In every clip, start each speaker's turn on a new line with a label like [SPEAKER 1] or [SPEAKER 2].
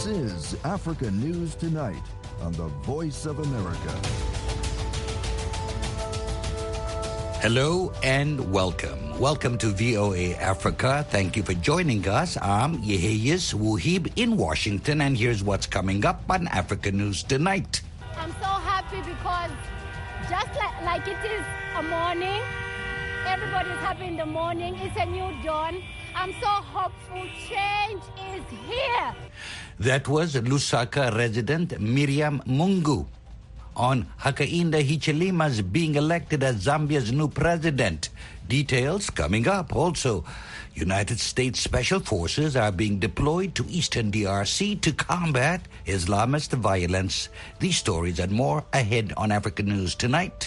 [SPEAKER 1] This is Africa News Tonight on the Voice of America.
[SPEAKER 2] Hello and welcome. Welcome to VOA Africa. Thank you for joining us. I'm Yeheyes Wuhib in Washington, and here's what's coming up on Africa News Tonight.
[SPEAKER 3] I'm so happy because just like it is a morning, everybody's happy in the morning. It's a new dawn. I'm so hopeful. Change is here.
[SPEAKER 2] That was Lusaka resident Miriam Mungu on Hakainde Hichilema's being elected as Zambia's new president. Details coming up. Also, United States Special Forces are being deployed to eastern DRC to combat Islamist violence. These stories and more ahead on African News Tonight.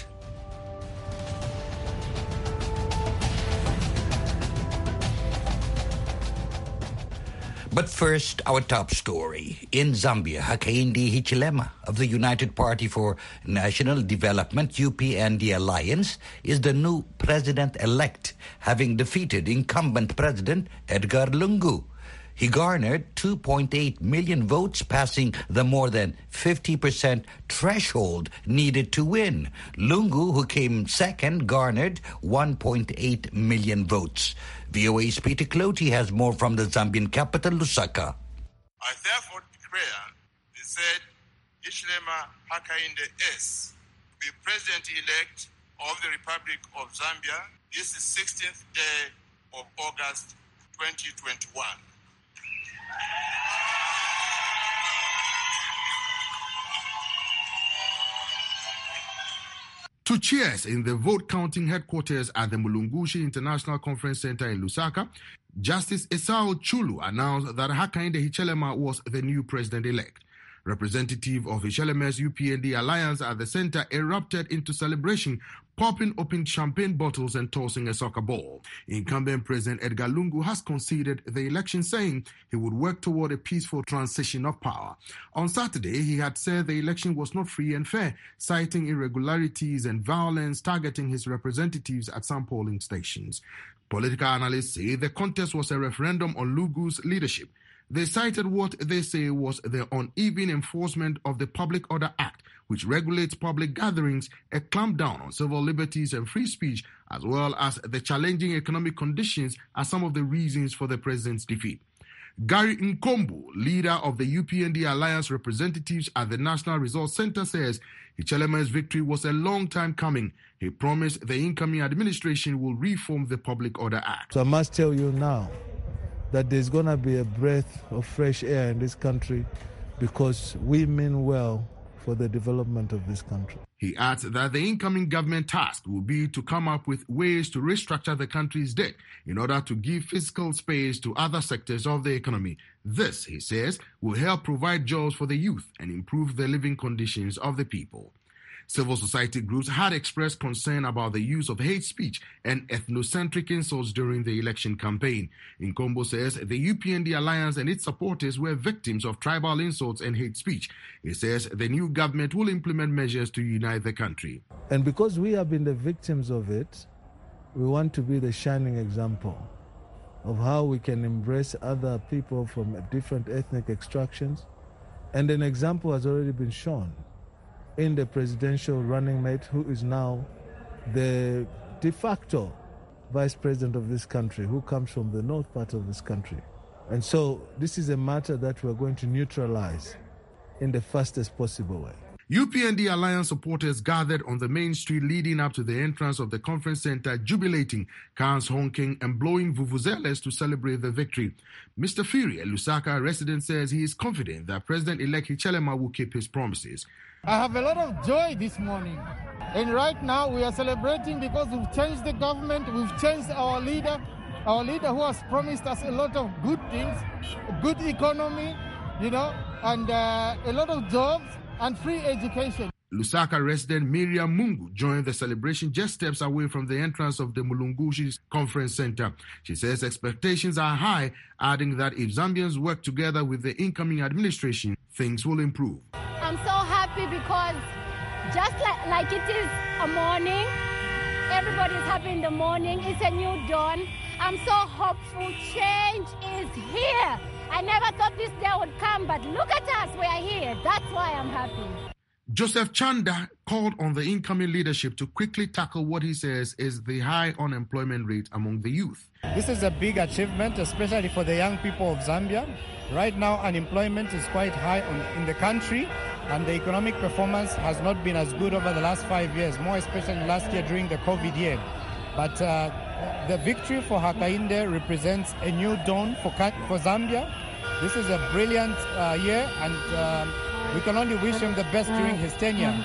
[SPEAKER 2] But first, our top story. In Zambia, Hakainde Hichilema of the United Party for National Development, UPND Alliance, is the new president-elect, having defeated incumbent President Edgar Lungu. He garnered 2.8 million votes, passing the more than 50% threshold needed to win. Lungu, who came second, garnered 1.8 million votes. VOA's Peter Clotty has more from the Zambian capital, Lusaka.
[SPEAKER 4] I therefore declare the said Hichilema Hakainde S. to be President-elect of the Republic of Zambia. This is 16th day of August 2021.
[SPEAKER 5] To cheers in the vote counting headquarters at the Mulungushi International Conference Center in Lusaka, Justice Esau Chulu announced that Hakainde Hichilema was the new president-elect. Representative of Hichilema's UPND alliance at the center erupted into celebration, popping open champagne bottles and tossing a soccer ball. Incumbent President Edgar Lungu has conceded the election, saying he would work toward a peaceful transition of power. On Saturday, he had said the election was not free and fair, citing irregularities and violence targeting his representatives at some polling stations. Political analysts say the contest was a referendum on Lungu's leadership. They cited what they say was the uneven enforcement of the Public Order Act, which regulates public gatherings, a clampdown on civil liberties and free speech, as well as the challenging economic conditions as some of the reasons for the president's defeat. Gary Nkombu, leader of the UPND Alliance representatives at the National Resource Center, says Hichilema's victory was a long time coming. He promised the incoming administration will reform the Public Order Act.
[SPEAKER 6] So I must tell you now that there's going to be a breath of fresh air in this country because we mean well for the development of this country.
[SPEAKER 5] He adds that the incoming government task will be to come up with ways to restructure the country's debt in order to give fiscal space to other sectors of the economy. This, he says, will help provide jobs for the youth and improve the living conditions of the people. Civil society groups had expressed concern about the use of hate speech and ethnocentric insults during the election campaign. Nkombo says the UPND Alliance and its supporters were victims of tribal insults and hate speech. He says the new government will implement measures to unite the country.
[SPEAKER 6] And because we have been the victims of it, we want to be the shining example of how we can embrace other people from different ethnic extractions. And an example has already been shown in the presidential running mate, who is now the de facto vice president of this country, who comes from the north part of this country. And so this is a matter that we're going to neutralize in the fastest possible way.
[SPEAKER 5] UPND Alliance supporters gathered on the main street leading up to the entrance of the conference center, jubilating, cars honking and blowing vuvuzelas to celebrate the victory. Mr. Firi, a Lusaka resident, says he is confident that President-elect Hichilema will keep his promises.
[SPEAKER 7] I have a lot of joy this morning. And right now we are celebrating because we've changed the government, we've changed our leader who has promised us a lot of good things, good economy, and a lot of jobs and free education.
[SPEAKER 5] Lusaka resident Miriam Mungu joined the celebration just steps away from the entrance of the Mulungushi Conference Center. She says expectations are high, adding that if Zambians work together with the incoming administration, things will improve.
[SPEAKER 3] I'm so happy because just like it is a morning, everybody's happy in the morning, it's a new dawn. I'm so hopeful. Change is here. I never thought this day would come, but look at us, we are here. That's why I'm happy.
[SPEAKER 5] Joseph Chanda called on the incoming leadership to quickly tackle what he says is the high unemployment rate among the youth.
[SPEAKER 7] This is a big achievement, especially for the young people of Zambia. Right now, unemployment is quite high in the country, and the economic performance has not been as good over the last 5 years, more especially last year during the COVID year. But the victory for Hakainde represents a new dawn for Zambia. This is a brilliant year, and we can only wish him the best during his tenure.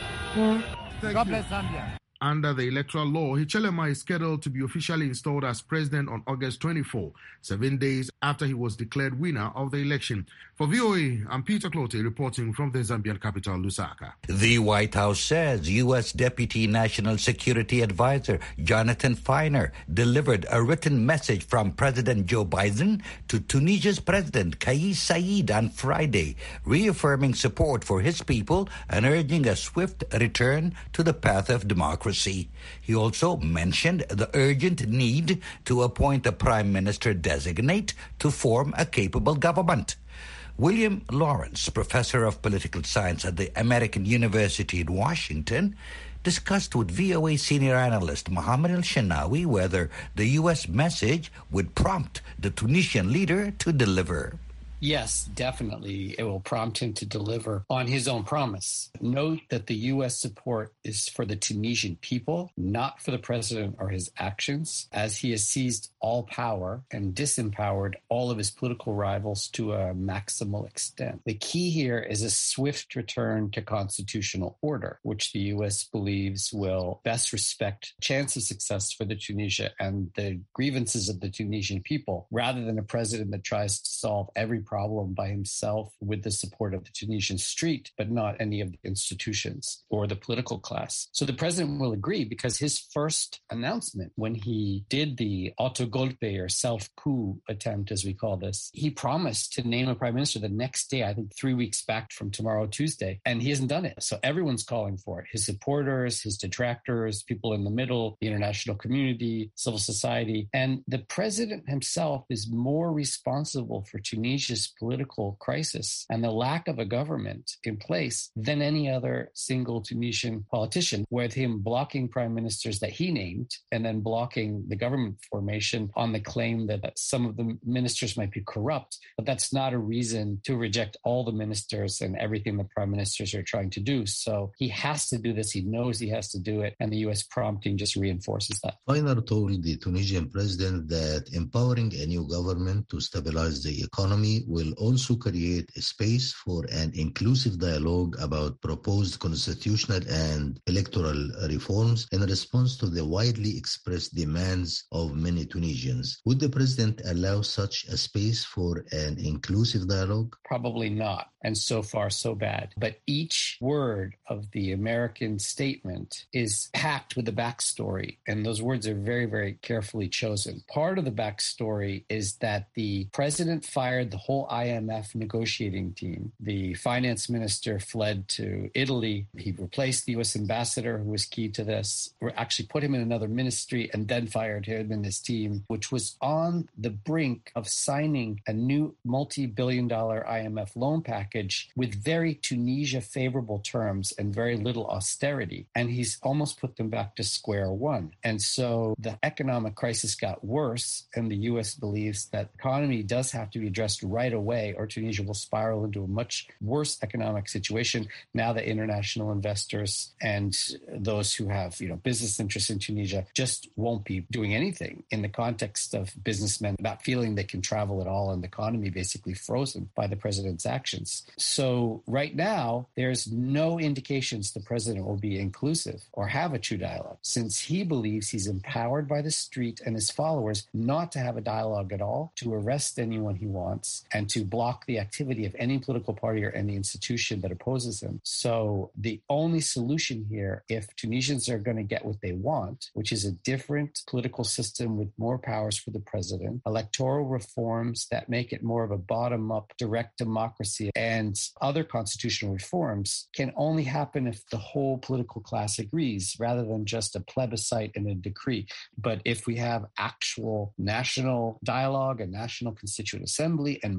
[SPEAKER 7] God bless Zambia.
[SPEAKER 5] Under the electoral law, Hichilema is scheduled to be officially installed as president on August 24, 7 days after he was declared winner of the election. For VOA, I'm Peter Clote reporting from the Zambian capital, Lusaka.
[SPEAKER 2] The White House says U.S. Deputy National Security Advisor Jonathan Feiner delivered a written message from President Joe Biden to Tunisia's President Kais Saied on Friday, reaffirming support for his people and urging a swift return to the path of democracy. He also mentioned the urgent need to appoint a prime minister designate to form a capable government. William Lawrence, professor of political science at the American University in Washington, discussed with VOA senior analyst Mohammed El-Shenawi whether the U.S. message would prompt the Tunisian leader to deliver.
[SPEAKER 8] Yes, definitely. It will prompt him to deliver on his own promise. Note that the U.S. support is for the Tunisian people, not for the president or his actions, as he has seized all power and disempowered all of his political rivals to a maximal extent. The key here is a swift return to constitutional order, which the U.S. believes will best respect chance of success for the Tunisia and the grievances of the Tunisian people, rather than a president that tries to solve every problem by himself with the support of the Tunisian street, but not any of the institutions or the political class. So the president will agree because his first announcement when he did the autogolpe or self-coup attempt, as we call this, he promised to name a prime minister the next day, I think 3 weeks back from tomorrow, Tuesday, and he hasn't done it. So everyone's calling for it. His supporters, his detractors, people in the middle, the international community, civil society. And the president himself is more responsible for Tunisia's political crisis and the lack of a government in place than any other single Tunisian politician, with him blocking prime ministers that he named and then blocking the government formation on the claim that some of the ministers might be corrupt. But that's not a reason to reject all the ministers and everything the prime ministers are trying to do. So he has to do this. He knows he has to do it. And the U.S. prompting just reinforces that.
[SPEAKER 9] Feiner told the Tunisian president that empowering a new government to stabilize the economy will also create a space for an inclusive dialogue about proposed constitutional and electoral reforms in response to the widely expressed demands of many Tunisians. Would the president allow such a space for an inclusive dialogue?
[SPEAKER 8] Probably not. And so far, so bad. But each word of the American statement is packed with a backstory. And those words are very, very carefully chosen. Part of the backstory is that the president fired the whole IMF negotiating team. The finance minister fled to Italy. He replaced the U.S. ambassador who was key to this, or actually put him in another ministry and then fired him and his team, which was on the brink of signing a new multi-billion-dollar IMF loan package with very Tunisia favorable terms and very little austerity. And he's almost put them back to square one. And so the economic crisis got worse, and the U.S. believes that the economy does have to be addressed right away, or Tunisia will spiral into a much worse economic situation now that international investors and those who have, business interests in Tunisia just won't be doing anything in the context of businessmen not feeling they can travel at all and the economy basically frozen by the president's actions. So right now, there's no indications the president will be inclusive or have a true dialogue, since he believes he's empowered by the street and his followers not to have a dialogue at all, to arrest anyone he wants, and to block the activity of any political party or any institution that opposes him. So the only solution here, if Tunisians are going to get what they want, which is a different political system with more powers for the president, electoral reforms that make it more of a bottom-up direct democracy, and other constitutional reforms, can only happen if the whole political class agrees, rather than just a plebiscite and a decree. But if we have actual national dialogue, a national constituent assembly, and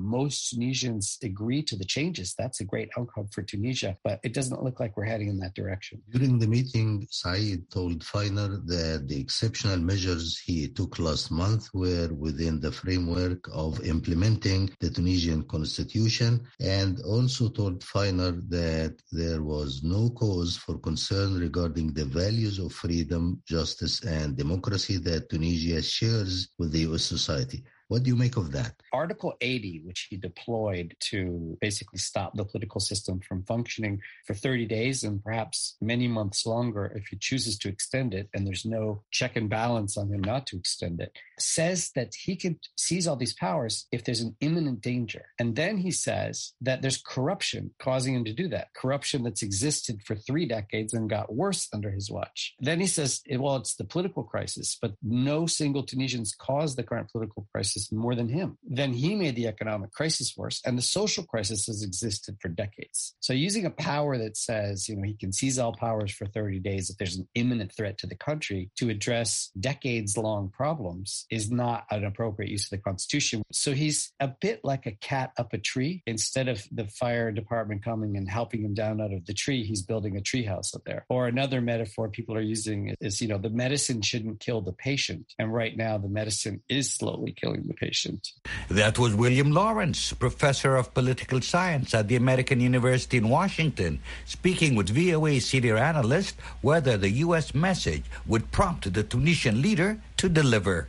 [SPEAKER 8] most Tunisians agree to the changes, that's a great outcome for Tunisia. But it doesn't look like we're heading in that direction.
[SPEAKER 9] During the meeting, Said told Feiner that the exceptional measures he took last month were within the framework of implementing the Tunisian constitution, and also told Feiner that there was no cause for concern regarding the values of freedom, justice, and democracy that Tunisia shares with the U.S. society. What do you make of that?
[SPEAKER 8] Article 80, which he deployed to basically stop the political system from functioning for 30 days and perhaps many months longer if he chooses to extend it, and there's no check and balance on him not to extend it, says that he can seize all these powers if there's an imminent danger. And then he says that there's corruption causing him to do that, corruption that's existed for 3 decades and got worse under his watch. Then he says, well, it's the political crisis, but no single Tunisians caused the current political crisis more than him. Then he made the economic crisis worse, and the social crisis has existed for decades. So using a power that says, he can seize all powers for 30 days if there's an imminent threat to the country to address decades-long problems is not an appropriate use of the Constitution. So he's a bit like a cat up a tree. Instead of the fire department coming and helping him down out of the tree, he's building a treehouse up there. Or another metaphor people are using is, the medicine shouldn't kill the patient. And right now, the medicine is slowly killing the patient.
[SPEAKER 2] That was William Lawrence, professor of political science at the American University in Washington, speaking with VOA senior analyst whether the U.S. message would prompt the Tunisian leader to deliver.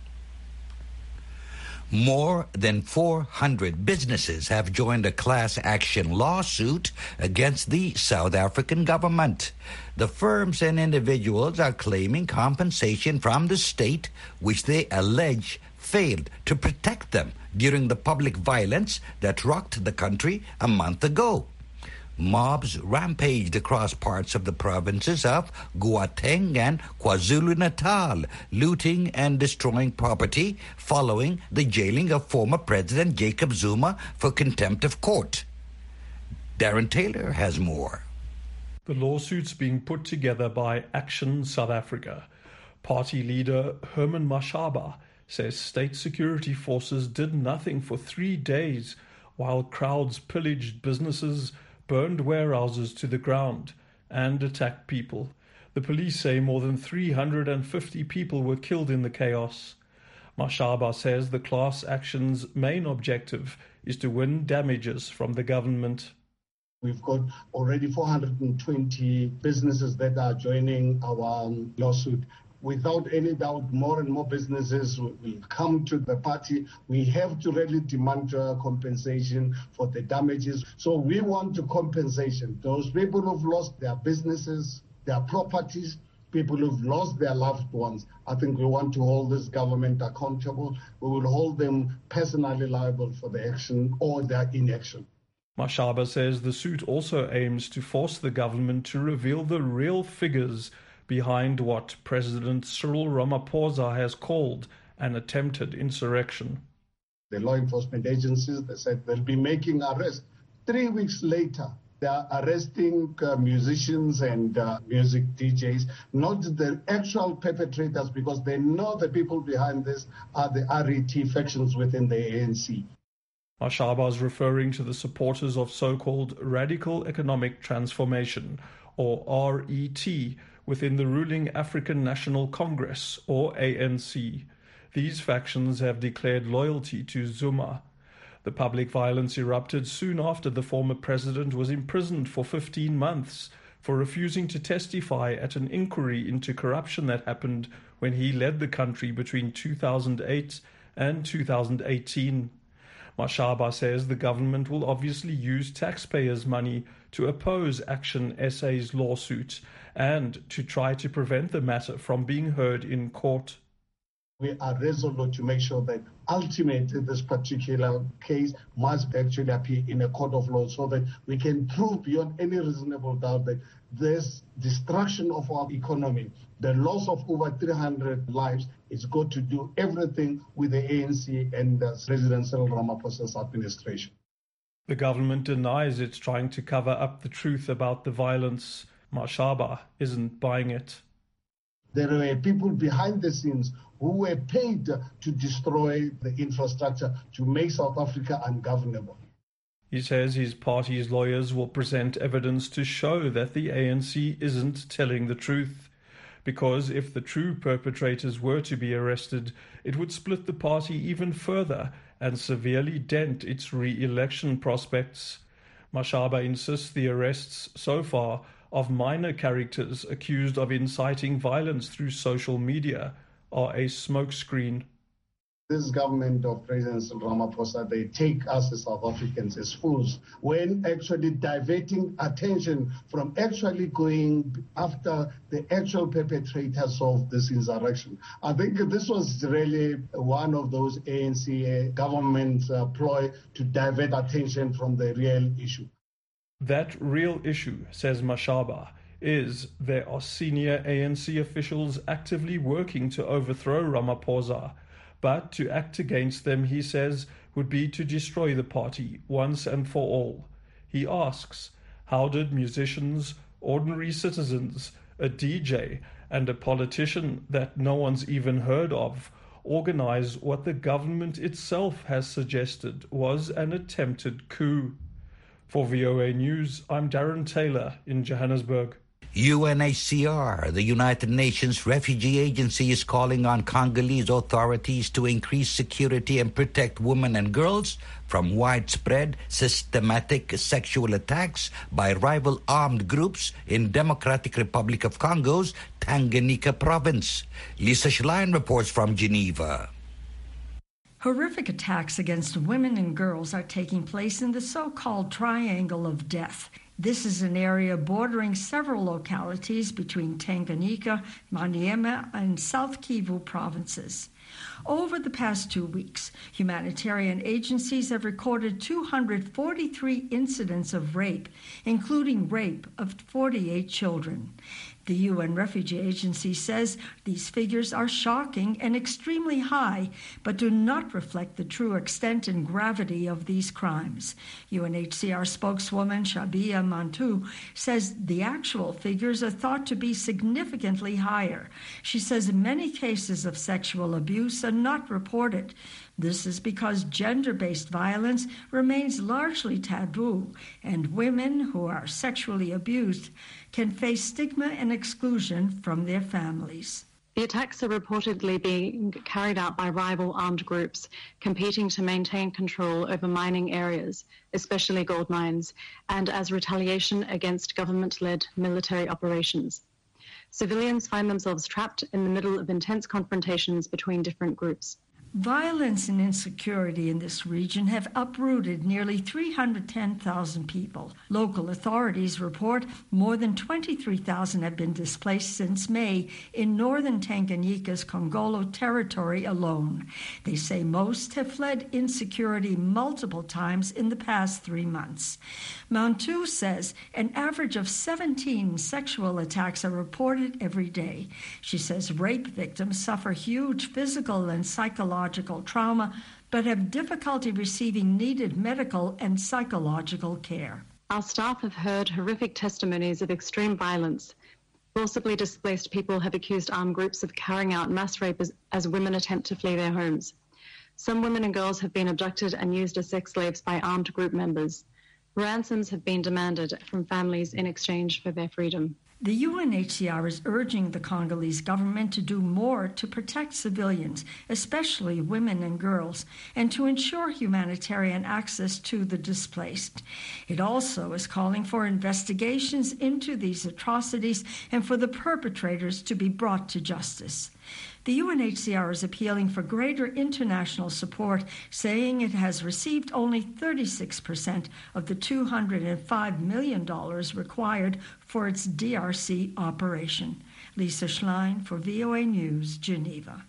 [SPEAKER 2] More than 400 businesses have joined a class action lawsuit against the South African government. The firms and individuals are claiming compensation from the state, which they allege failed to protect them during the public violence that rocked the country a month ago. Mobs rampaged across parts of the provinces of Gauteng and KwaZulu-Natal, looting and destroying property following the jailing of former President Jacob Zuma for contempt of court. Darren Taylor has more.
[SPEAKER 10] The lawsuit's being put together by Action South Africa. Party leader Herman Mashaba says state security forces did nothing for 3 days while crowds pillaged businesses, burned warehouses to the ground, and attacked people. The police say more than 350 people were killed in the chaos. Mashaba says the class action's main objective is to win damages from the government.
[SPEAKER 11] We've got already 420 businesses that are joining our lawsuit. Without any doubt, more and more businesses will come to the party. We have to really demand compensation for the damages. So we want to compensation. Those people who've lost their businesses, their properties, people who've lost their loved ones. I think we want to hold this government accountable. We will hold them personally liable for the action or their inaction.
[SPEAKER 10] Mashaba says the suit also aims to force the government to reveal the real figures behind what President Cyril Ramaphosa has called an attempted insurrection.
[SPEAKER 11] The law enforcement agencies, they said they'll be making arrests. 3 weeks later, they are arresting musicians and music DJs, not the actual perpetrators, because they know the people behind this are the RET factions within the ANC.
[SPEAKER 10] Mashaba is referring to the supporters of so-called Radical Economic Transformation, or RET, within the ruling African National Congress, or ANC. These factions have declared loyalty to Zuma. The public violence erupted soon after the former president was imprisoned for 15 months for refusing to testify at an inquiry into corruption that happened when he led the country between 2008 and 2018. Mashaba says the government will obviously use taxpayers' money to oppose Action SA's lawsuit and to try to prevent the matter from being heard in court.
[SPEAKER 11] We are resolute to make sure that ultimately this particular case must actually appear in a court of law so that we can prove beyond any reasonable doubt that this destruction of our economy, the loss of over 300 lives, is going to do everything with the ANC and President Cyril Ramaphosa's administration.
[SPEAKER 10] The government denies it's trying to cover up the truth about the violence. Mashaba isn't buying it.
[SPEAKER 11] There were people behind the scenes who were paid to destroy the infrastructure to make South Africa ungovernable.
[SPEAKER 10] He says his party's lawyers will present evidence to show that the ANC isn't telling the truth. Because if the true perpetrators were to be arrested, it would split the party even further and severely dent its re-election prospects. Mashaba insists the arrests so far of minor characters accused of inciting violence through social media are a smokescreen.
[SPEAKER 11] This government of President Ramaphosa, they take us as South Africans as fools when actually diverting attention from actually going after the actual perpetrators of this insurrection. I think this was really one of those ANC government ploy to divert attention from the real issue.
[SPEAKER 10] That real issue, says Mashaba, is there are senior ANC officials actively working to overthrow Ramaphosa. But to act against them, he says, would be to destroy the party once and for all. He asks, how did musicians, ordinary citizens, a DJ, and a politician that no one's even heard of organize what the government itself has suggested was an attempted coup? For VOA News, I'm Darren Taylor in Johannesburg.
[SPEAKER 2] UNHCR, the United Nations Refugee Agency, is calling on Congolese authorities to increase security and protect women and girls from widespread, systematic sexual attacks by rival armed groups in Democratic Republic of Congo's Tanganyika province. Lisa Schlein reports from Geneva.
[SPEAKER 12] Horrific attacks against women and girls are taking place in the so-called Triangle of Death. This is an area bordering several localities between Tanganyika, Maniema, and South Kivu provinces. Over the past 2 weeks, humanitarian agencies have recorded 243 incidents of rape, including rape of 48 children. The UN Refugee Agency says these figures are shocking and extremely high, but do not reflect the true extent and gravity of these crimes. UNHCR spokeswoman Shabia Mantou says the actual figures are thought to be significantly higher. She says many cases of sexual abuse are not reported. This is because gender-based violence remains largely taboo, and women who are sexually abused can face stigma and exclusion from their families.
[SPEAKER 13] The attacks are reportedly being carried out by rival armed groups competing to maintain control over mining areas, especially gold mines, and as retaliation against government-led military operations. Civilians find themselves trapped in the middle of intense confrontations between different groups.
[SPEAKER 12] Violence and insecurity in this region have uprooted nearly 310,000 people. Local authorities report more than 23,000 have been displaced since May in northern Tanganyika's Kongolo territory alone. They say most have fled insecurity multiple times in the past 3 months. Mantou says an average of 17 sexual attacks are reported every day. She says rape victims suffer huge physical and psychological trauma, but have difficulty receiving needed medical and psychological care.
[SPEAKER 13] Our staff have heard horrific testimonies of extreme violence. Forcibly displaced people have accused armed groups of carrying out mass rape as women attempt to flee their homes. Some women and girls have been abducted and used as sex slaves by armed group members. Ransoms have been demanded from families in exchange for their freedom.
[SPEAKER 12] The UNHCR is urging the Congolese government to do more to protect civilians, especially women and girls, and to ensure humanitarian access to the displaced. It also is calling for investigations into these atrocities and for the perpetrators to be brought to justice. The UNHCR is appealing for greater international support, saying it has received only 36% of the $205 million required for its DRC operation. Lisa Schlein for VOA News, Geneva.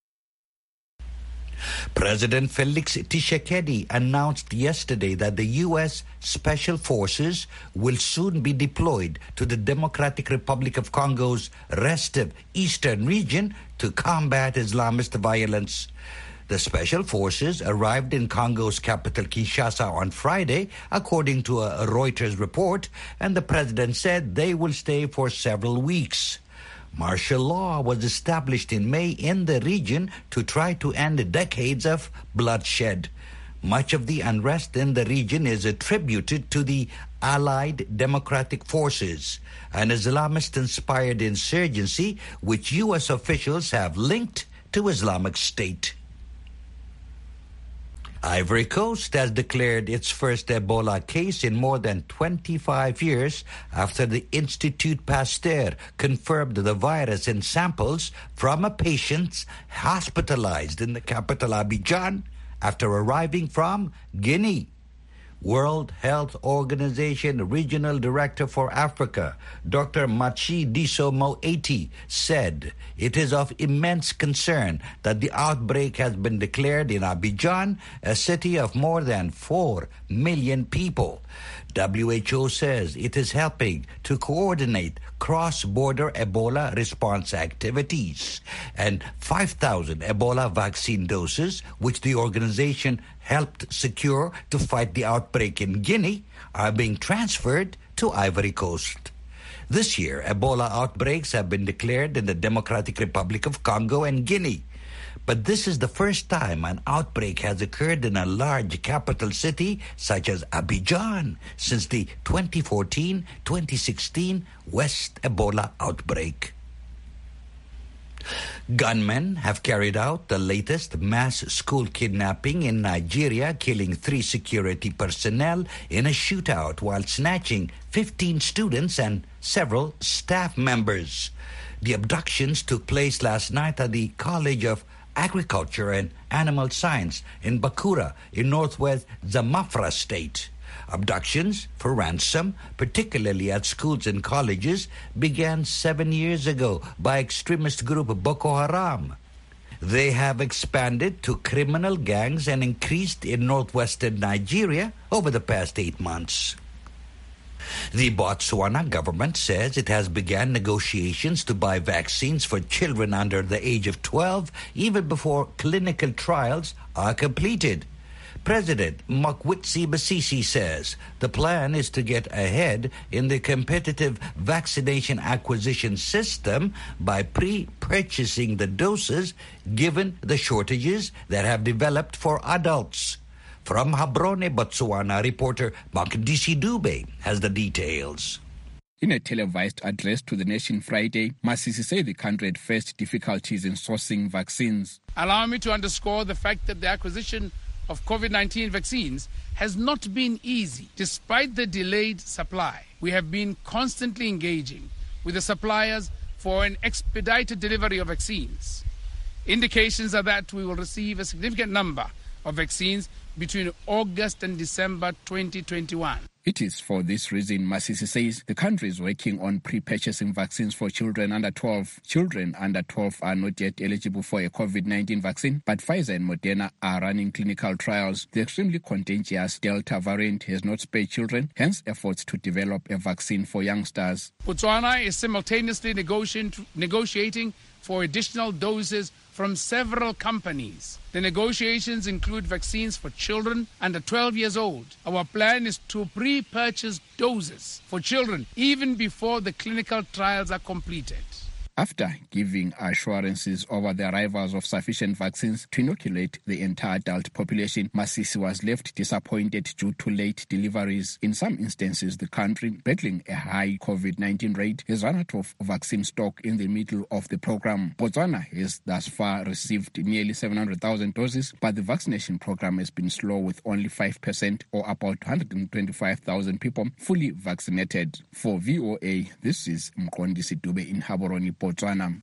[SPEAKER 2] President Felix Tshisekedi announced yesterday that the U.S. Special Forces will soon be deployed to the Democratic Republic of Congo's restive eastern region to combat Islamist violence. The Special Forces arrived in Congo's capital Kinshasa on Friday, according to a Reuters report, and the president said they will stay for several weeks. Martial law was established in May in the region to try to end decades of bloodshed. Much of the unrest in the region is attributed to the Allied Democratic Forces, an Islamist-inspired insurgency which U.S. officials have linked to Islamic State. Ivory Coast has declared its first Ebola case in more than 25 years after the Institut Pasteur confirmed the virus in samples from a patient hospitalized in the capital Abidjan after arriving from Guinea. World Health Organization Regional Director for Africa, Dr. Matshidiso Moeti, said it is of immense concern that the outbreak has been declared in Abidjan, a city of more than 4 million people. WHO says it is helping to coordinate cross-border Ebola response activities, and 5,000 Ebola vaccine doses, which the organization helped secure to fight the outbreak in Guinea, are being transferred to Ivory Coast. This year, Ebola outbreaks have been declared in the Democratic Republic of Congo and Guinea. But this is the first time an outbreak has occurred in a large capital city such as Abidjan since the 2014-2016 West Ebola outbreak. Gunmen have carried out the latest mass school kidnapping in Nigeria, killing 3 security personnel in a shootout while snatching 15 students and several staff members. The abductions took place last night at the College of Agriculture and Animal Science in Bakura in northwest Zamfara state. Abductions for ransom, particularly at schools and colleges, began 7 years ago by extremist group Boko Haram. They have expanded to criminal gangs and increased in northwestern Nigeria over the past 8 months. The Botswana government says it has begun negotiations to buy vaccines for children under the age of 12 even before clinical trials are completed. President Mokgweetsi Masisi says the plan is to get ahead in the competitive vaccination acquisition system by pre-purchasing the doses given the shortages that have developed for adults. From Gaborone, Botswana, reporter Makdisi Dube has the details.
[SPEAKER 14] In a televised address to the nation Friday, Masisi said the country had faced difficulties in sourcing vaccines.
[SPEAKER 15] Allow me to underscore the fact that the acquisition of COVID-19 vaccines has not been easy. Despite the delayed supply, we have been constantly engaging with the suppliers for an expedited delivery of vaccines. Indications are that we will receive a significant number of vaccines between August and December 2021.
[SPEAKER 14] It is for this reason, Masisi says, the country is working on pre-purchasing vaccines for children under 12. Children under 12 are not yet eligible for a COVID-19 vaccine, but Pfizer and Moderna are running clinical trials. The extremely contagious Delta variant has not spared children, hence efforts to develop a vaccine for youngsters.
[SPEAKER 15] Botswana is simultaneously negotiating for additional doses from several companies. The negotiations include vaccines for children under 12 years old. Our plan is to pre-purchase doses for children even before the clinical trials are completed.
[SPEAKER 14] After giving assurances over the arrivals of sufficient vaccines to inoculate the entire adult population, Masisi was left disappointed due to late deliveries. In some instances, the country, battling a high COVID-19 rate, has run out of vaccine stock in the middle of the program. Botswana has thus far received nearly 700,000 doses, but the vaccination program has been slow, with only 5% or about 125,000 people fully vaccinated. For VOA, this is Mqondisi Dube in Gaborone, Botswana.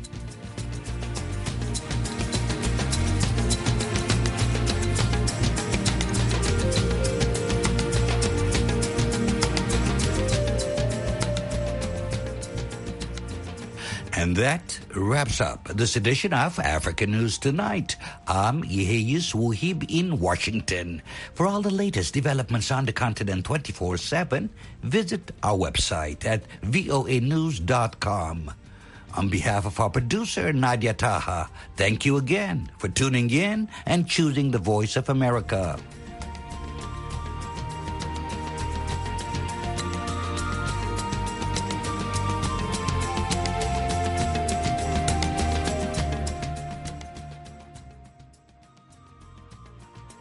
[SPEAKER 2] And that wraps up this edition of Africa News Tonight. I'm Yeheyus Wuhib in Washington. For all the latest developments on the continent 24/7, visit our website at voanews.com. On behalf of our producer, Nadia Taha, thank you again for tuning in and choosing the Voice of America.